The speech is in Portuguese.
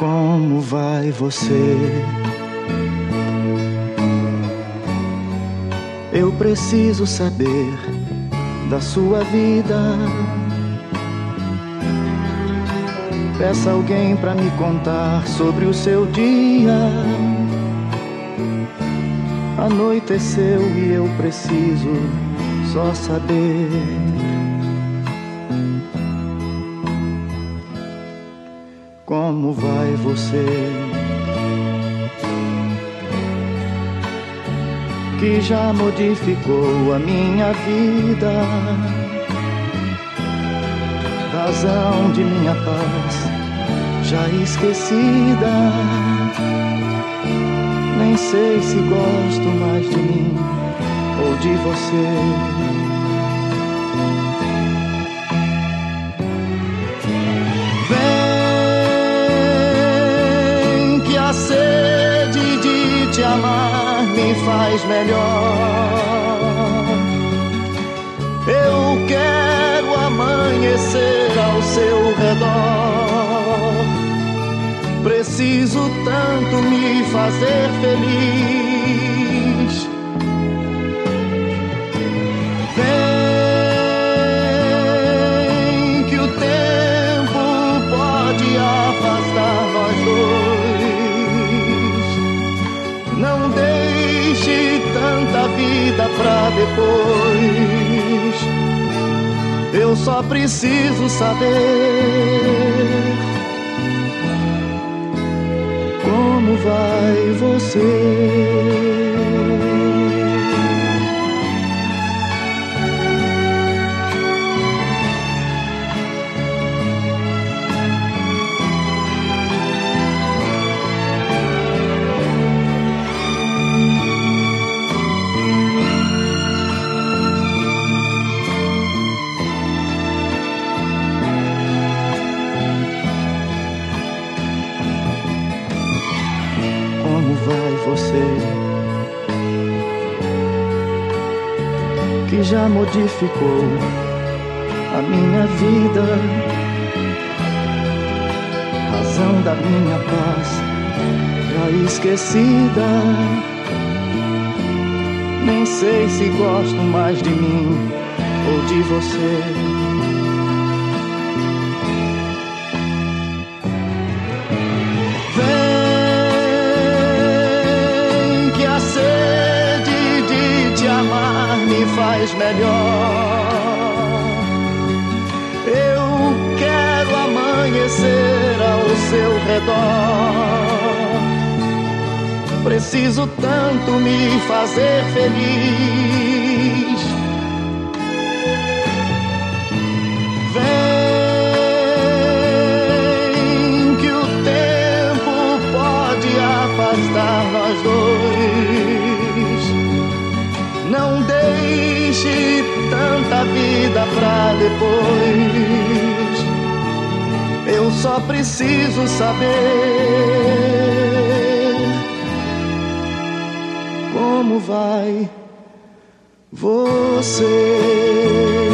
Como vai você? Eu preciso saber da sua vida. Peça alguém pra me contar sobre o seu dia. Anoiteceu e eu preciso só saber. Como vai você? Que já modificou a minha vida, razão de minha paz já esquecida. Nem sei se gosto mais de mim ou de você. A sede de te amar me faz melhor. Eu quero amanhecer ao seu redor. Preciso tanto me fazer feliz. Vem que o tempo pode afastar nós dois. Não deixe tanta vida pra depois. Eu só preciso saber como vai você. Como vai você? Que já modificou a minha vida, razão da minha paz já esquecida. Nem sei se gosto mais de mim ou de você. Me faz melhor. Eu quero amanhecer ao seu redor. Preciso tanto me fazer feliz. Vem que o tempo pode afastar nós dois. Não deixe tanta vida pra depois. Eu só preciso saber como vai você.